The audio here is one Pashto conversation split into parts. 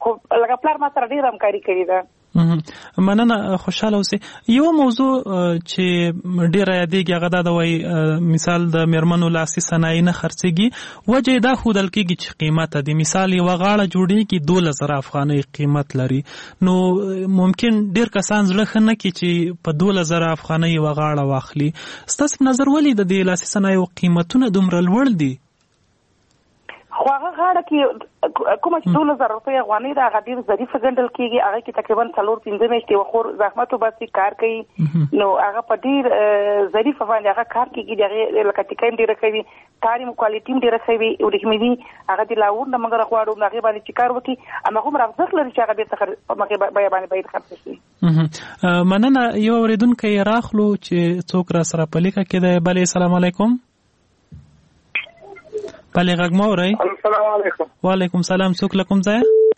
خو لکه پلار ما سره ډېره همکاري کړې ده. مننه، خوشاله اوسئ. یو موضوع چې ډېره یادېږي هغه دا د وایي مثال د میرمنو لاسي صنایع نه خرڅېږي. وجه یې دا ښودل کېږي چې قیمته دی. مثال یوه غاړه جوړېږي 12,000 افغانۍ قیمت لري. نو ممکن ډېر کسان زړه ښه نه کړي چې په 12,000 افغانۍ یوه غاړه واخلي. ستاسو په نظر ولې د دې لاسي صنایعو قیمتونه دومره لوړ دي؟ خو هغه غاړه کې کومه چې 12,000 روپۍ افغانۍ ده هغه ډېر ظریفه ګڼل کېږي. هغه کې تقریبا 4-5 میاشتې یوه خور زحمت وباسي، کار کوي، نو هغه په ډېر ظریفه باندې هغه کار کېږي. د هغې لکه ټیکه هم ډېره کوي، کار یې کوالټي هم ډېره ښه وي، وریښمې دي، هغه د لاهور نه موږ راغواړو هغې باندې چې کار وکړي هماغومره ارزښت لري چې هغه بېرته په هغې بیه باندې باید خرڅ شي. مننه. یو اورېدونکی راخلو چې څوک را سره په لیکه کې دی. بلې، السلام علیکم. بلې، غږ مه اورئ. السلام علیکم. وعلیکم سلام. څوک له کوم ځایه؟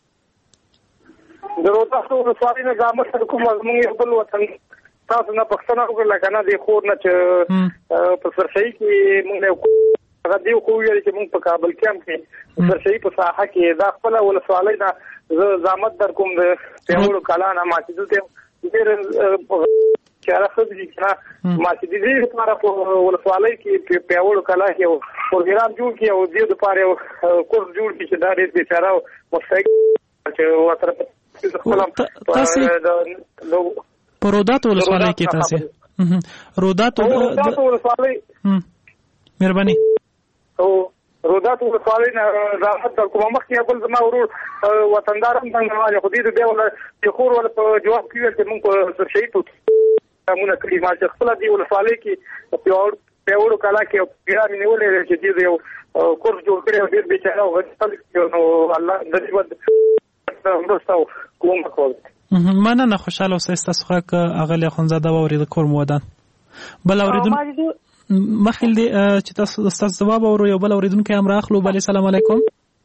د روداتو ولسوالۍ نه زحمت سره کوم زموږ یو بل وطن تاسو نه پوښتنه وکړله که نه د خور نه چې په سرسایي کې موږ نه هغه دې خو ویل چې موږ په کابل کې هم کې سرسایي په ساحه کې دا خپله ولسوالۍ نه زه زحمت در کوم د پیاوړو کلا نه ما چې دلته ډېر چاره ښه دي چې نه ما چې د دې لپاره په ولسوالۍ کې پیاوړو کلا کې یو پروګرام جوړ کړي او دې دپاره یو کورس جوړ کړي چې دا ډېر بېچاره او مستحق چې ورسره تاسې په روداتو ولسوالۍ کې تاسې روداتو ولسوالۍ مهرباني روداتو ولسوالۍ نه راحت در کومه مخکې بل زما ورور وطندار هم څنګه وایي خو دې د بیا ولا چې خور ولا په جواب کې ویل چې موږ په شهید مونه کړي ما چې خپله دې ولسوالۍ کې پیاوړو کلا کې ګرام نیولې چې دې یو کورس جوړ کړی او ډېر بېچاره او نو الله د دې مرسته کوم کول. مننه، خوشاله اوسئ. ستاسو غږ اغلې اخندزاده واورېد کور مو ودان. بل اورېدونکی مخکې دی چې تاسو ځواب اورو یو بل اورېدونکی هم راخلو. بلې، السلام علیکم.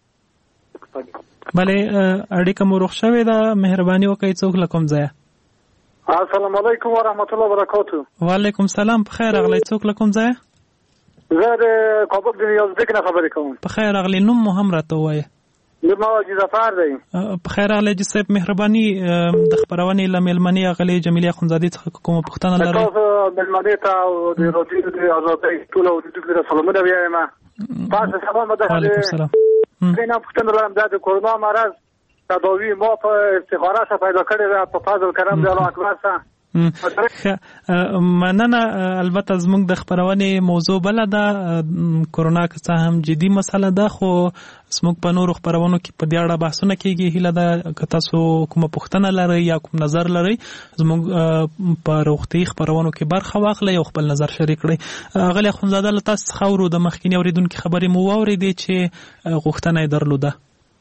بلې، اړیکه مو روغ شوې ده، مهرباني وکړئ. څوک له کوم ځایه؟ السلام علیکم ورحمت الله وبرکاتو. وعلیکم سلام. په خیر راغلی. څوک له کوم ځایه؟ زه د کابل د نیازبیک نه خبرې کوم. په خیر راغلی. نوم مو هم راته ووایه. زما حاجي ظفر دی. په خیر راغلی حاجي صاحب. مهرباني د خپرونې له مېلمنې اغلې جمیلې اخندزادې څخه کومه پوښتنه لرئ؟ تاسو مېلمنې ته او د راډیو د ازادۍ ټولو اورېدونکو ته سلامونه وایم. تاسو سلام ده. وعلیکم السلام. زه پوښتنه لرم د کرونا مرض تداوی ما په استخاره څخه پیدا کړې ده په فضل کرم دی الله اکبر سره. مننه. البته زموږ د خپرونې موضوع بله ده. کرونا که څه هم جدي مسله ده خو زموږ په نورو خپرونو کې په دې اړه بحثونه کېږي. هیله ده که تاسو کومه پوښتنه لرئ یا کوم نظر لرئ زموږ په روغتیایي خپرونو کې برخه واخلئ او خپل نظر شریک کړئ. اغلې اخندزاده له تاسو څخه اورو د مخکیني اورېدونکي خبرې مو واورېدې چې غوښتنه یې درلوده.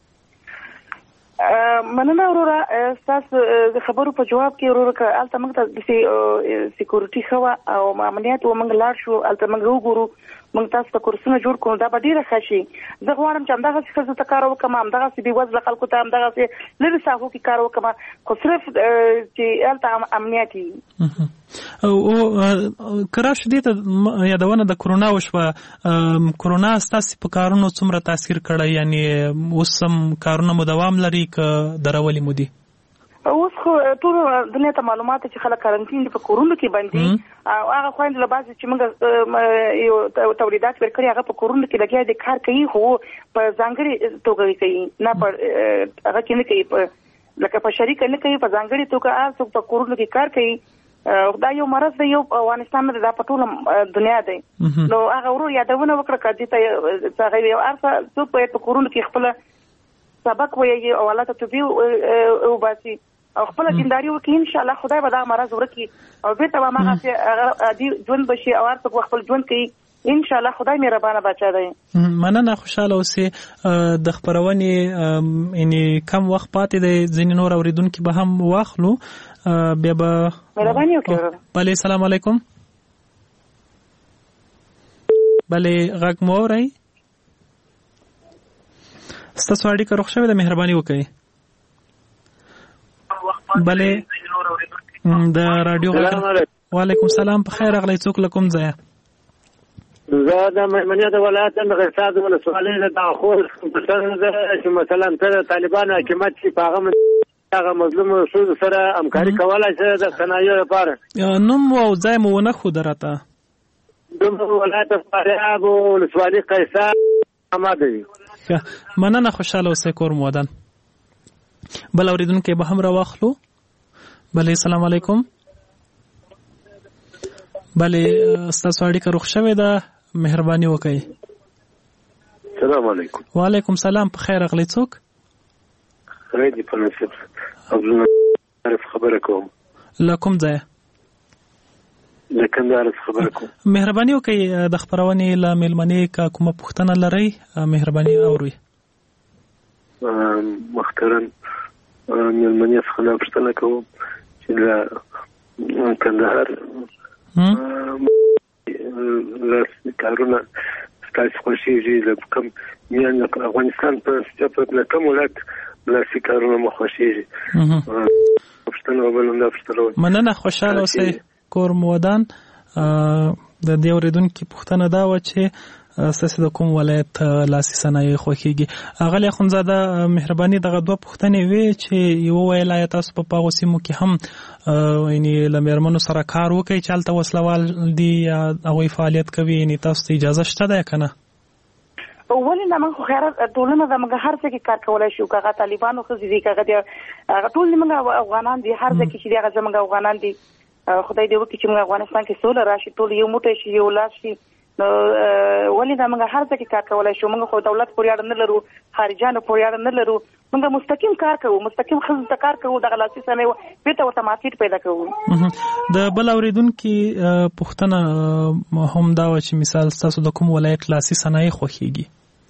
مننه وروره. ستاسو د خبرو په جواب کې وروره که هلته موږ ته د سیکورټي ښه وه او امنیت و موږ لاړ شو هلته موږ وګورو موږ تاسو ته کورسونه جوړ کړو دا به ډېره ښه شي. زه غواړم چې همدغسې ښځو ته کار وکړم، همدغسې بېوزله خلکو ته همدغسې لرې ساحو کې کار وکړم خو صرف چې هلته امنیت وي. او که راشو دې ته یادونه د کرونا وشوه. کرونا ستاسې په کارونو څومره تاثیر کړی؟ یعنې اوس هم کارونه مو دوام لري که درولې مو دي؟ اوس خو ټول دنیا ته معلومات چې خلک کارنټین دي په کورونو کې بندي او هغه خویندې له بعضې چې موږ یو تولیدات ورکړي هغه په کورونو کې لګیا دي کار کوي خو په ځانګړې توګه کوي نه په هغه کې نه کوي لکه په شریکه نه کوي په ځانګړې توګه هر څوک په کورونو کې کار کوي. دا یو مرض دی یو افغانستان نه دا په ټوله دنیا دی نو هغه ورو یادونه وکړه که دې ته هغه یو هر څوک باید په کورونو کې خپله سبق ویي او الله ته توبې وباسي او خپله دینداري وکړي. انشاءالله خدای به دا مرض ورکړي او بېرته به هماغسې عادي ژوند به شي او هر څوک به خپل ژوند کوي. انشاءالله خدای مهربانه بچا دی. مننه. خوشاله اوسئ. د خپرونې یعنې کم وخت پاتې دی ځینې نور اورېدونکي به هم واخلو بیا به مهرباني وکړئ. بلې، السلام علیکم. بلې، غږ مو اورئ؟ ستاسو اړیکه روغ شوې ده، مهرباني وکړئ. بلې، د راډیو غږ. وعلیکم سلام. په خیر راغلی. څوک له کوم ځایه؟ زه د میمنې د ولایت د غرساد ولسوالۍ د داخل چې مثلا ته طالبان حکومت چې په هغه مظلوم شو سره همکاري کولای شي د صنایعو لپاره. نوم او ځای مو ونه خو درته د ولایت فاریاب ولسوالۍ قیصر آماده. مننه، خوشاله اوسئ. کور مو ودان. بل اوریدونکو به هم راواخلو. بله، السلام علیکم. بله، ستاسو اړیکه روغ شوې ده، مهرباني وکړئ. السلام علیکم. وعلیکم السلام. په خیر راغلی. څوک؟ خیر دی په نصیب. عبدالعارف خبره کوم. له کوم ځایه؟ له کندهار خبره کوم. مهرباني وکړئ د خپرونې له مېلمنې که کومه پوښتنه لرئ مهرباني اورئ. محترم مېلمنې څخه دا پوښتنه کوم چې له کندهار لاس کارونه ستاسو خوښېږي له کوم میان افغانستان په کوم ولایت لاسي کارونه مو خوښېږي؟ پوښتنه وبلم دا پوښتنه. مننه، خوشحاله اوسئ. کور مو ودان. د دې اورېدونکي پوښتنه دا وه چې ستاسو د کوم ولایت لاسي صنایع خوښېږي. اغلې اخندزاده مهرباني دغه دوه پوښتنې وې چې یوه ویل ایا تاسو په هغو سیمو کې هم یعنې له مېرمنو سره کار وکړئ چې هلته وسلوال دي یا هغوی فعالیت کوي، یعنې تاسو ته اجازه شته ده یا که نه؟ ولې نه، موږ خو خیرات ټولنه ده، موږ هر ځای کې کار کولی شو. که هغه طالبانو ښځې دي، که هغه ټول زموږ افغانان دي، هر ځای کې چې دي هغه زموږ افغانان دي. خدای دې وکړي چې موږ افغانستان کې سوله راشي، ټول یو موټی شي، یو لاس شي. نو ولې دا موږ هر ځای کې کار کولی شو. موږ خو دولت پورې اړه نه لرو، خارجانو پورې اړه نه لرو. موږ مستقیم کار کوو، مستقیم ښځو ته کار کوو. دغه لاسي صنایع بېرته ورته مارکېټ پیدا کوو. د بل اورېدونکي پوښتنه هم دا وه چې مثال ستاسو د کوم ولایت لاسي صنایع خوښېږي؟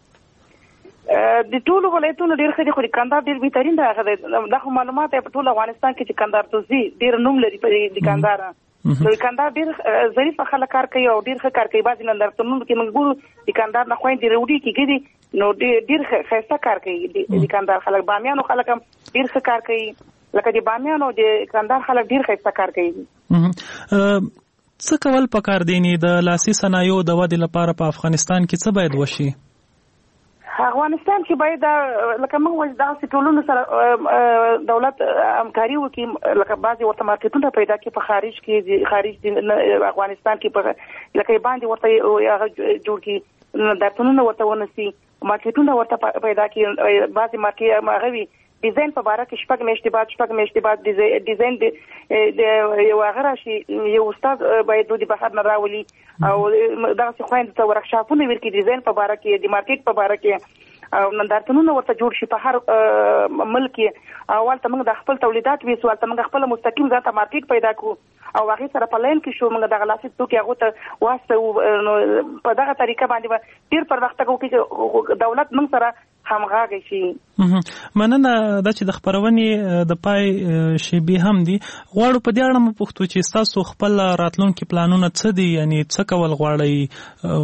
د ټولو ولایتونو ډېر ښه دي، خو د کندهار ډېر بهترین دی. هغه دا خو معلومات دی په ټول افغانستان کې چې کندهار ته ځي ډېر نوم لري په د کندهار. نو کندهار ډېر ظریفه خلک کار کوي او ډېر ښه کار کوي. بعضې نندارتونونو کې موږ ګورو د کندهار نه خویندې روډي کېږي، نو ډېر ښایسته کار کوي د کندهار خلک. بامیانو خلک هم ډېر ښه کار کوي، لکه د بامیانو د کندهار خلک ډېر ښایسته کار کوي. څه کول پکار دی د لاسي صنایعو د ودې لپاره په افغانستان کې څه باید وشي؟ افغانستان کې باید لکه موږ وایو داسې ټولنو سره دولت همکاري وکړي، لکه بعضې ورته مارکېټونه پیدا کړي په خارج افغانستان کې لکه باندې ورته جوړ کړي، نندارتونونه ورته ونیسي، مارکېټونه ورته پیدا کړي. بعضې مارکېټ هغه وي ډیزاین په باره کې شپږ میاشتې بعد ډیزاین د یو هغه راشي، یو استاد باید د بهر نه راولي او دغسې خویندو ته ورکشاپونه ورکړي ډیزاین په باره کې، د مارکېټ په باره کې، او نندارتونونه ورته جوړ شي په هر ملک کې. او هلته موږ د خپل تولیدات ویسو، هلته موږ خپله مستقیم ځان ته مارکېټ پیدا کړو او هغې سره په لاین کې شو. موږ دغه لاسي توکي هغو ته واستوو. نو په دغه طریقه باندې به ډېر پرمختګ وکړي چې دولت موږ سره همغږی شي. مننه. دا چې د خپرونې د پای شیبې هم دي، غواړو په دې اړه مو پوښتو چې ستاسو خپل راتلونکي پلانونه څه دي، یعنې څه کول غواړئ؟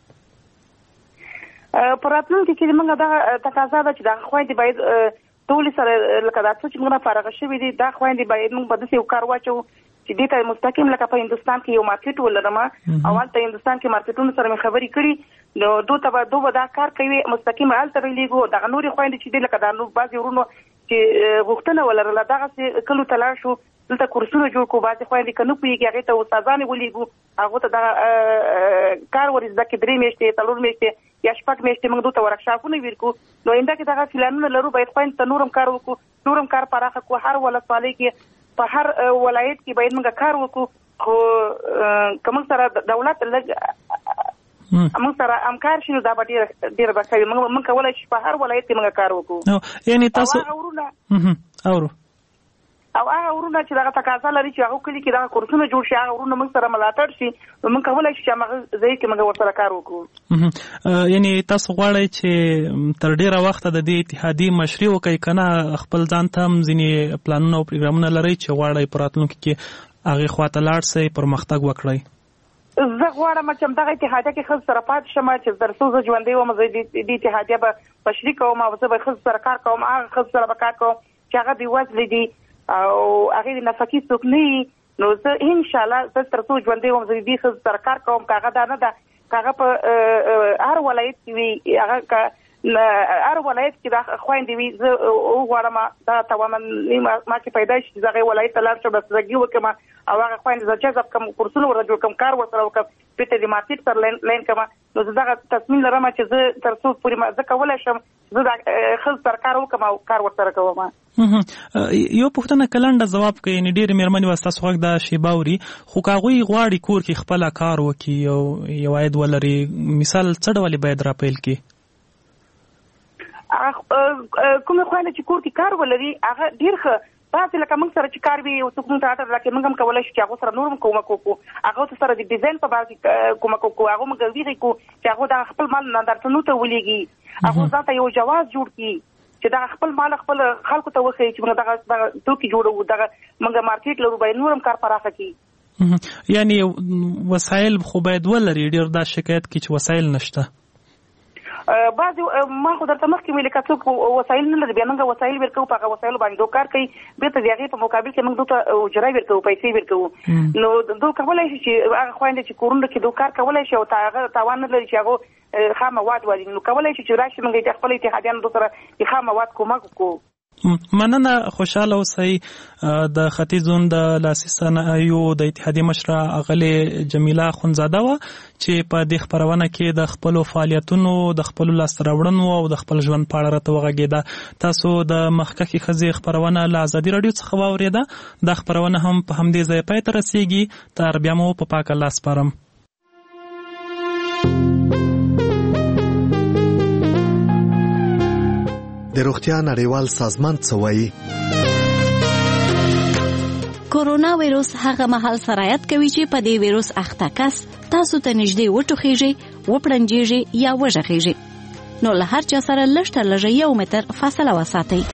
په راتلونکي کې موږ دغه تقاضا ده چې دغه خویندې باید ټولې سره لکه دا څه چې موږ نه فارغه شوي دي، دا خویندې باید موږ په داسې یو کار واچوو چې دې ته مستقیم لکه په هندوستان کې یو مارکېټ ولرم او هلته هندوستان کې مارکېټونو سره مې خبرې کړي، نو دوی به دا کار کوي مستقیم هلته به لیږو. دغه نورې خویندې چې دي لکه دا نور بعضې ورونو چې غوښتنه ولرله دغسې کلو ته لاړ شو، دلته کورسونه جوړ کړو. بعضې خویندې که نه پوهېږي هغې ته استادانې ولیږو، هغو ته دغه کار ور زده کړي 3 میاشتې 4 میاشتې یا 6 میاشتې موږ دوی ته ورکشاپونه ورکړو. نو آینده کې دغه پلانونه لرو، باید خویندو ته نورم کار وکړو، نورم کار پراخه کړو. هر ولسوالۍ کې په هر ولایت کې باید موږ کار وکړو. خو که موږ سره دولت موږ سره همکار شي نو دا به ډېره به ښه وي. موږ کولی شو په هر ولایت کې موږ کار وکړو. یعنې تاسو او هغه ورونه چې دغه تقاضا لري چې هغه کلي کې دغه کورسونه جوړ شي، هغه ورونه موږ سره ملاتړ شي، نو موږ کولی شو چې هغه ځای کې موږ ورسره کار وکړو. یعنې تاسو غواړئ چې تر ډېره وخته د دې اتحادیې مشري وکړئ، که نه خپل ځان ته هم ځینې پلانونه او پروګرامونه لرئ چې غواړئ په راتلونکي کې هغې خواته لاړ شئ، پرمختګ وکړئ؟ زه غواړم چې دغه اتحادیه کې ښځو سره پاتې شم، چې تر څو زه ژوندی وم زه د اتحادیه به شریک کوم او زه به ښځو سره کار کوم، هغه ښځو سره به کار کوم چې هغه بېوزلې دي او هغې د نفقې څوک نه وي. نو زه انشاءالله زه تر څو ژوندی وم زه د دې ښځو سره کار کوم. که هغه دا نه ده هغه په هر ولایت کې وي هغه هر ولایت کې د خويندې وي زه وغواړم دا توانم ما کې پیدا شي چې هغه ولایت ته لاړ شم بس زګي وکم او هغه خويندې زه جذب کوم کورسونه ورجو کوم کار ورسره وکم په دې مارکیټ تر لین کوم نو زه دا تصمیم لرم چې زه تر څو پورې ما زه کولای شم زه دا خپل تر کار وکم او کار ورسره کوم. یو پوښتنه کلنډه جواب کوي نه ډېر مېرمنې واسطه خوښ د شیباوري خو کاغوي غواړي کور کې خپل کار وکي او یو عاید ولري مثال څه ډول باید را پیل کی کومه خوانه چې کور کې کار ولري هغه ډیر ښه تاسو لکه موږ سره چې کار وي او څوک ته اټر راکې موږ هم کولای شو چې هغه سره نورم کومک وکړو هغه سره د ډیزاین په باره کومک وکړو هغه موږ ویری کو چې هغه د خپل مال نه درته نو ته ولېږي هغه ځاته یو جواز جوړ کړي چې دا خپل مال خپل خلکو ته وخی چې موږ دا توکي جوړو دا موږ مارکیټ لرو به نورم کار پراخه کړي یعنی وسایل خو باید ولري ډیر دا شکایت کې چې وسایل نشته بعض ما خو درته مخکې ویل کڅوک وسایل نه لري بیا موږ وسایل ورکو په وسایل باندې دوه کار کوي به ته دیغه په مقابل کې موږ دوه اجرای ورکو پیسې ورکو نو دوه کولای شي چې هغه خويندې چې کورونه کې دوه کار کولای شي او هغه توان نه لري چې هغه خامه مواد وایي نو کولای شي چې راشي موږ د خپل اتحادیانو سره خامه مواد کومک وکړو. مننه خوشاله اوسئ د ختیځ زون د لاسي صنایعو د اتحادیې مشره اغلې جمیله خونزاده وه چې په دې خپرونه کې د خپلو فعالیتونو د خپلو لاسته راوړنو او د خپل ژوند په اړه راته وغږېده. تاسو د مخکښې ښځې خپرونه له ازادي راډیو څخه واورېده. دا خپرونه هم په همدې ځای پای ته رسېږي. تر بیا مو په پاک الله سپارم. د روغتیا نړیوال سازمان څه وایي؟ کورونا وایروس هغه مهال سرایت کوي چې په دې وایروس اخته کس تاسو ته نږدې وټوخیږي، وپړنجیږي یا وژغیږي. نو له هر چا سره لږ تر لږه 1 متر فاصله وساتئ.